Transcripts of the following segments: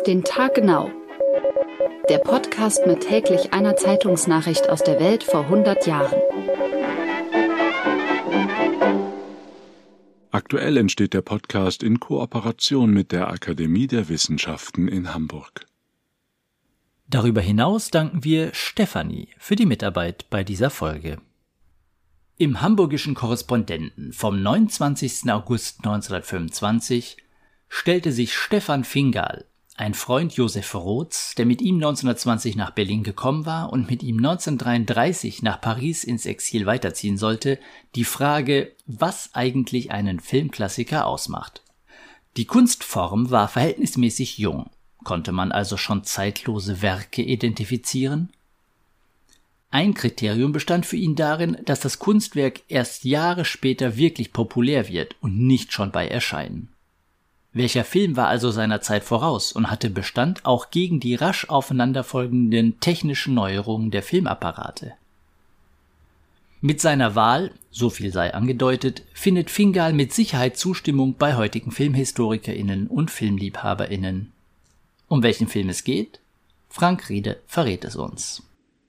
den Tag genau. Der Podcast mit täglich einer Zeitungsnachricht aus der Welt vor 100 Jahren. Aktuell entsteht der Podcast in Kooperation mit der Akademie der Wissenschaften in Hamburg. Darüber hinaus danken wir Stefanie für die Mitarbeit bei dieser Folge. Im Hamburgischen Korrespondenten vom 29. August 1925 stellte sich Stefan Fingal, ein Freund Josef Roths, der mit ihm 1920 nach Berlin gekommen war und mit ihm 1933 nach Paris ins Exil weiterziehen sollte, die Frage, was eigentlich einen Filmklassiker ausmacht. Die Kunstform war verhältnismäßig jung. Konnte man also schon zeitlose Werke identifizieren? Ein Kriterium bestand für ihn darin, dass das Kunstwerk erst Jahre später wirklich populär wird und nicht schon bei Erscheinen. Welcher Film war also seiner Zeit voraus und hatte Bestand auch gegen die rasch aufeinanderfolgenden technischen Neuerungen der Filmapparate? Mit seiner Wahl, so viel sei angedeutet, findet Fingal mit Sicherheit Zustimmung bei heutigen FilmhistorikerInnen und FilmliebhaberInnen. Um welchen Film es geht? Frank Riede verrät es uns.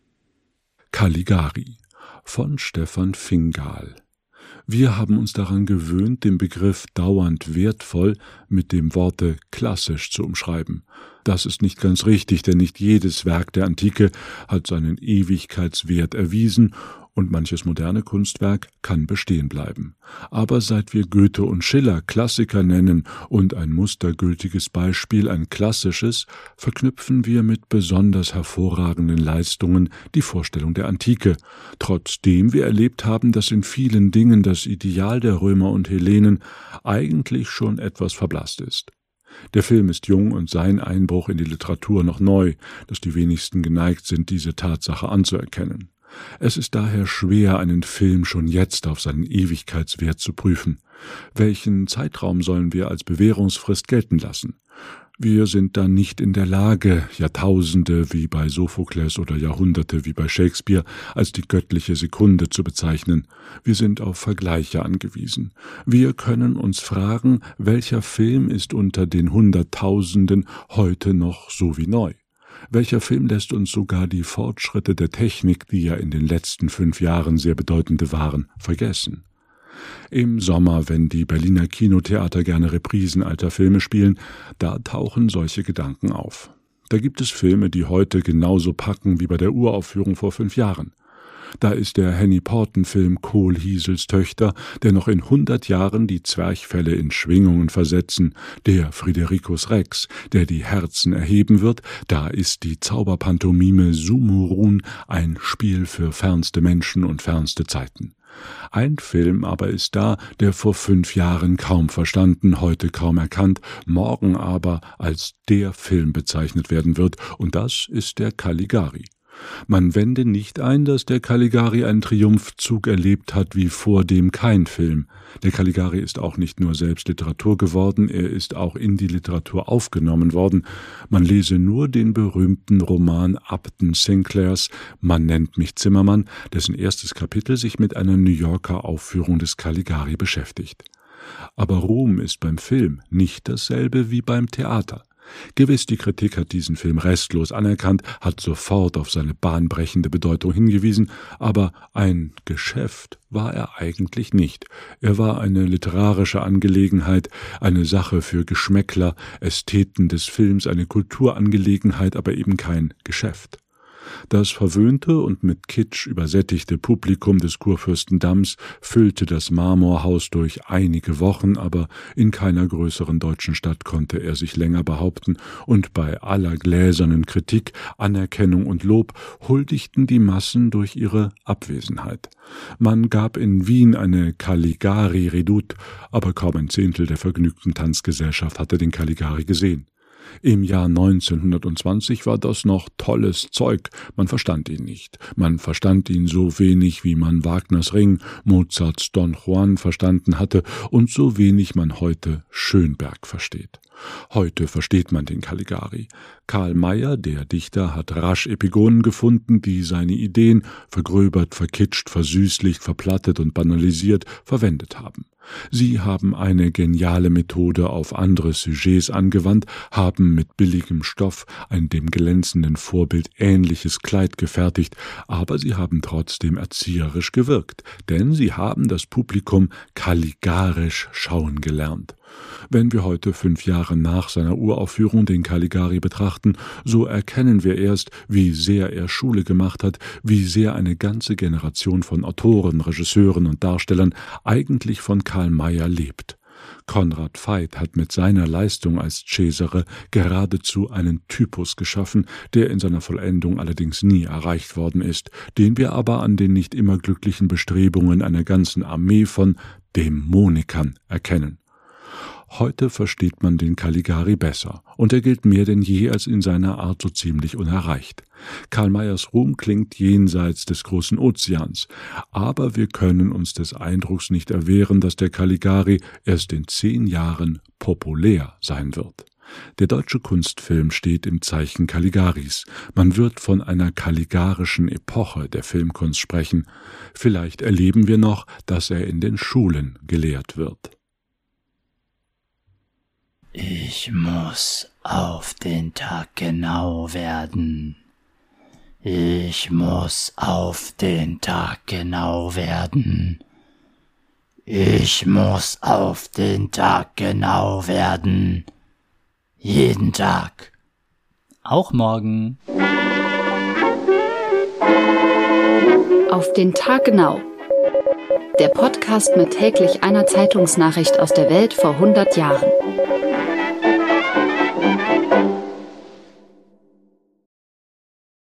Caligari von Stefan Fingal. Wir haben uns daran gewöhnt, den Begriff dauernd wertvoll mit dem Worte klassisch zu umschreiben. Das ist nicht ganz richtig, denn nicht jedes Werk der Antike hat seinen Ewigkeitswert erwiesen und manches moderne Kunstwerk kann bestehen bleiben. Aber seit wir Goethe und Schiller Klassiker nennen und ein mustergültiges Beispiel ein klassisches, verknüpfen wir mit besonders hervorragenden Leistungen die Vorstellung der Antike, trotzdem wir erlebt haben, dass in vielen Dingen das Ideal der Römer und Hellenen eigentlich schon etwas verblasst ist. Der Film ist jung und sein Einbruch in die Literatur noch neu, dass die wenigsten geneigt sind, diese Tatsache anzuerkennen. Es ist daher schwer, einen Film schon jetzt auf seinen Ewigkeitswert zu prüfen. Welchen Zeitraum sollen wir als Bewährungsfrist gelten lassen? Wir sind da nicht in der Lage, Jahrtausende wie bei Sophokles oder Jahrhunderte wie bei Shakespeare als die göttliche Sekunde zu bezeichnen. Wir sind auf Vergleiche angewiesen. Wir können uns fragen, welcher Film ist unter den Hunderttausenden heute noch so wie neu? Welcher Film lässt uns sogar die Fortschritte der Technik, die ja in den letzten 5 Jahren sehr bedeutende waren, vergessen? Im Sommer, wenn die Berliner Kinotheater gerne Reprisen alter Filme spielen, da tauchen solche Gedanken auf. Da gibt es Filme, die heute genauso packen wie bei der Uraufführung vor 5 Jahren. Da ist der Henny Porten-Film Kohlhiesels Töchter, der noch in 100 Jahren die Zwerchfelle in Schwingungen versetzen, der Fridericus Rex, der die Herzen erheben wird, da ist die Zauberpantomime Sumurun ein Spiel für fernste Menschen und fernste Zeiten. Ein Film aber ist da, der vor 5 Jahren kaum verstanden, heute kaum erkannt, morgen aber als der Film bezeichnet werden wird, und das ist der Caligari. Man wende nicht ein, dass der Caligari einen Triumphzug erlebt hat wie vordem kein Film. Der Caligari ist auch nicht nur selbst Literatur geworden, er ist auch in die Literatur aufgenommen worden. Man lese nur den berühmten Roman Upton Sinclairs »Man nennt mich Zimmermann«, dessen erstes Kapitel sich mit einer New Yorker Aufführung des Caligari beschäftigt. Aber Ruhm ist beim Film nicht dasselbe wie beim Theater. Gewiss, die Kritik hat diesen Film restlos anerkannt, hat sofort auf seine bahnbrechende Bedeutung hingewiesen, aber ein Geschäft war er eigentlich nicht. Er war eine literarische Angelegenheit, eine Sache für Geschmäckler, Ästheten des Films, eine Kulturangelegenheit, aber eben kein Geschäft. Das verwöhnte und mit Kitsch übersättigte Publikum des Kurfürstendamms füllte das Marmorhaus durch einige Wochen, aber in keiner größeren deutschen Stadt konnte er sich länger behaupten, und bei aller gläsernen Kritik, Anerkennung und Lob huldigten die Massen durch ihre Abwesenheit. Man gab in Wien eine Caligari-Redoute, aber kaum ein Zehntel der vergnügten Tanzgesellschaft hatte den Caligari gesehen. Im Jahr 1920 war das noch tolles Zeug, man verstand ihn nicht. Man verstand ihn so wenig, wie man Wagners Ring, Mozarts Don Juan verstanden hatte und so wenig man heute Schönberg versteht. Heute versteht man den Caligari. Karl Mayer, der Dichter, hat rasch Epigonen gefunden, die seine Ideen, vergröbert, verkitscht, versüßlicht, verplattet und banalisiert, verwendet haben. Sie haben eine geniale Methode auf andere Sujets angewandt, haben haben mit billigem Stoff ein dem glänzenden Vorbild ähnliches Kleid gefertigt, aber sie haben trotzdem erzieherisch gewirkt, denn sie haben das Publikum Caligarisch schauen gelernt. Wenn wir heute 5 Jahre nach seiner Uraufführung den Caligari betrachten, so erkennen wir erst, wie sehr er Schule gemacht hat, wie sehr eine ganze Generation von Autoren, Regisseuren und Darstellern eigentlich von Karl May lebt. Konrad Veidt hat mit seiner Leistung als Cesare geradezu einen Typus geschaffen, der in seiner Vollendung allerdings nie erreicht worden ist, den wir aber an den nicht immer glücklichen Bestrebungen einer ganzen Armee von Dämonikern erkennen. Heute versteht man den Caligari besser, und er gilt mehr denn je als in seiner Art so ziemlich unerreicht. Karl Mayers Ruhm klingt jenseits des großen Ozeans, aber wir können uns des Eindrucks nicht erwehren, dass der Caligari erst in 10 Jahren populär sein wird. Der deutsche Kunstfilm steht im Zeichen Caligaris. Man wird von einer caligarischen Epoche der Filmkunst sprechen. Vielleicht erleben wir noch, dass er in den Schulen gelehrt wird. Ich muss auf den Tag genau werden. Ich muss auf den Tag genau werden. Ich muss auf den Tag genau werden. Jeden Tag. Auch morgen. Auf den Tag genau. Der Podcast mit täglich einer Zeitungsnachricht aus der Welt vor 100 Jahren.